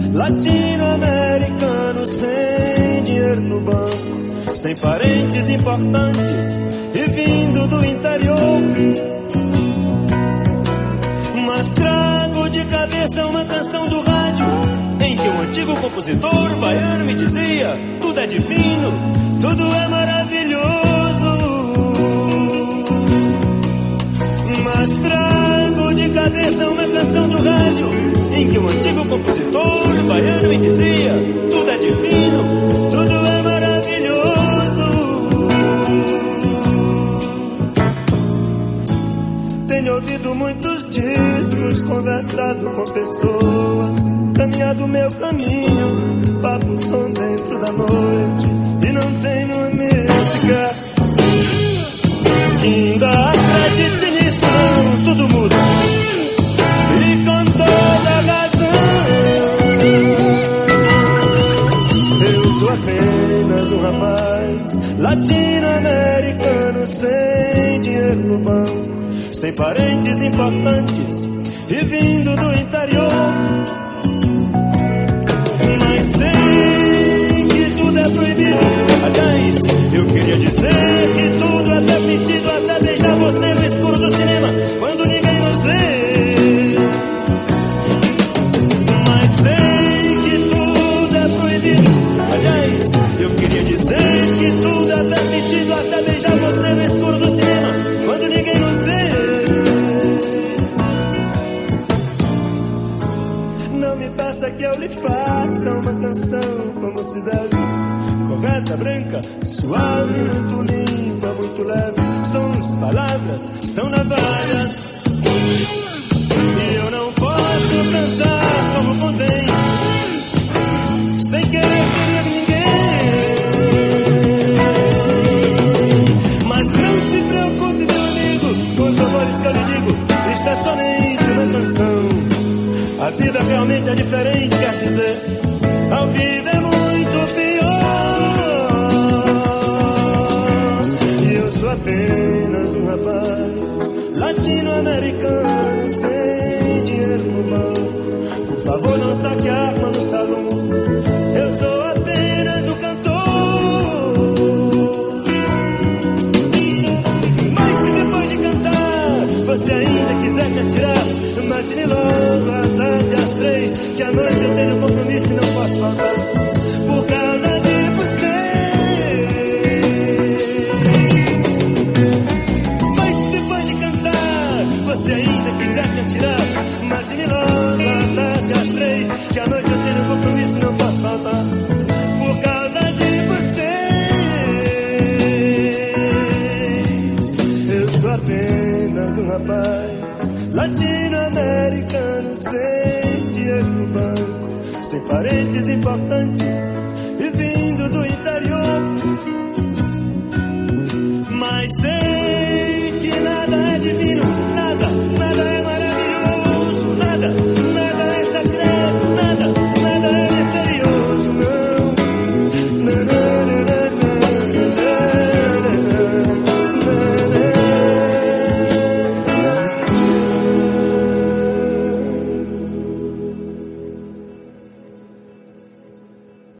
latino-americano sem dinheiro no banco, sem parentes importantes e vindo do interior. Mas trago de cabeça uma canção do rádio em que um antigo compositor baiano me dizia: tudo é divino, tudo é maravilhoso. Mas trago de cabeça uma canção do rádio em que um antigo compositor baiano me dizia: tudo é divino, tudo é maravilhoso. Tenho ouvido muitos discos, conversado com pessoas, caminhado meu caminho, papo um som dentro da noite, e não tenho uma música que ainda acredite nisso. Não, tudo muda e com toda razão. Eu sou apenas um rapaz latino-americano sem dinheiro no banco, sem parentes importantes e vindo do interior. Mas sei que tudo é proibido. Aliás, eu queria dizer que tudo é permitido, até deixar você no escuro do cinema quando ninguém nos vê. Mas sei que tudo é proibido. Aliás, eu queria dizer que tudo é permitido, até deixar você no escuro do cinema quando ninguém nos vê. Não me peça que eu lhe faça uma canção como se deve, correta, branca, suave, muito limpa, muito leve. Sons, palavras, são navalhas, e eu não posso cantar como convém, sem querer ferir ninguém. Mas não se preocupe, meu amigo, com os amores que eu lhe digo, isto é somente uma canção. A vida realmente é diferente, quer dizer, ao vivo é muito pior. E eu sou apenas um rapaz latino-americano sem dinheiro no banco. Por favor, não saque a arma no salão. Eu sou apenas um cantor. Mas se depois de cantar você ainda quiser me atirar, mate-me logo à tarde às 3, que à noite eu tenho compromisso e não posso faltar por causa de vocês. Mas se depois de cantar você ainda quiser me atirar, mate-me logo à tarde às 3, que à noite eu tenho compromisso e não posso faltar por causa de vocês. Eu sou apenas um rapaz latino-americano sem dinheiro no banco, sem parentes importantes e vim